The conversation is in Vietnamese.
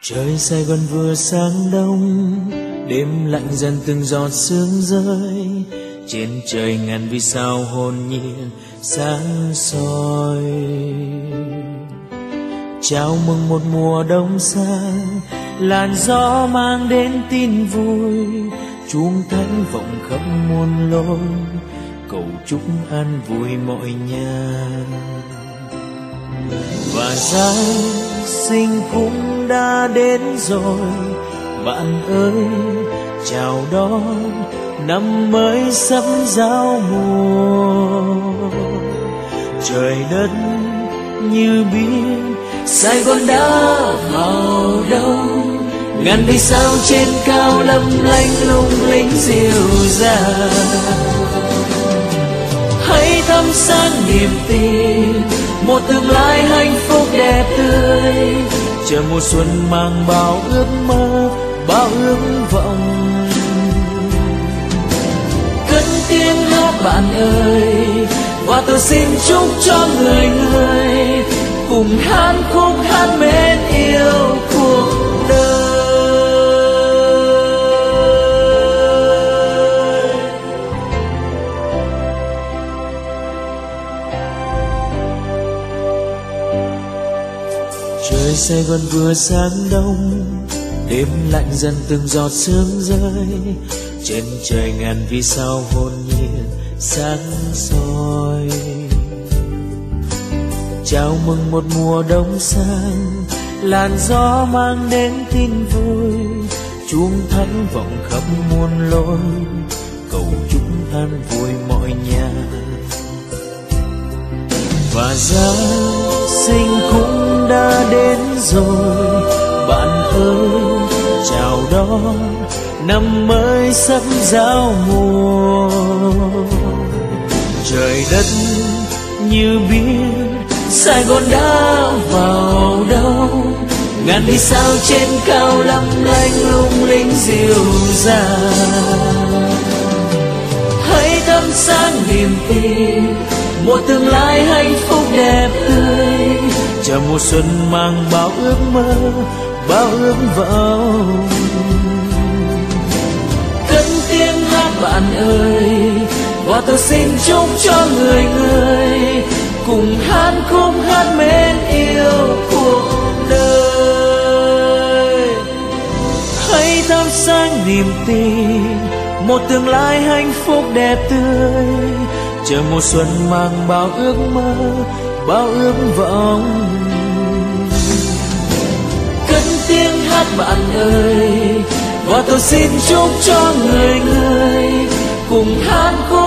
Trời Sài Gòn vừa sang đông, đêm lạnh dần từng giọt sương rơi. Trên trời ngàn vì sao hồn nhiên sáng soi. Chào mừng một mùa đông sang, làn gió mang đến tin vui. Chuông thánh vọng khắp muôn lối, cầu chúc an vui mọi nhà. Và Giáng sinh cũng đã đến rồi, bạn ơi chào đón năm mới sắp giao mùa. Trời đất như biển, Sài Gòn đã vào đông. Ngàn vì sao trên cao lấp lánh lung linh dịu dàng. Hãy thắp sáng niềm tin, một tương lai hạnh phúc đẹp tươi. Chờ mùa xuân mang bao ước mơ, bao ước vọng. Cất tiếng hát bạn ơi, và tôi xin chúc cho người người cùng hát khúc hát mến yêu cuộc đời. Trời Sài Gòn vừa sáng đông, đêm lạnh dần từng giọt sương rơi. Trên trời ngàn vì sao hồn nhiên sáng soi. Chào mừng một mùa đông sang, làn gió mang đến tin vui. Chuông thánh vọng khắp muôn lối, cầu chúc an vui mọi nhà. Và Giáng sinh cũng đã đến rồi, bạn ơi chào đón năm mới sắp giao mùa. Trời đất như biển, Sài Gòn đã vào đông. Ngàn vì sao trên cao lấp lánh lung linh dịu dàng. Hãy thắp sáng niềm tin, một tương lai hạnh phúc đẹp tươi. Chờ mùa xuân mang bao ước mơ, bao ước vọng. Cất tiếng hát bạn ơi, và tôi xin chúc cho người người cùng hát khúc hát mến yêu cuộc đời. Hãy thắp sáng niềm tin, một tương lai hạnh phúc đẹp tươi. Chờ mùa xuân mang bao ước mơ, bao ước vọng. Cất tiếng hát bạn ơi, và tôi xin chúc cho người người cùng hát khúc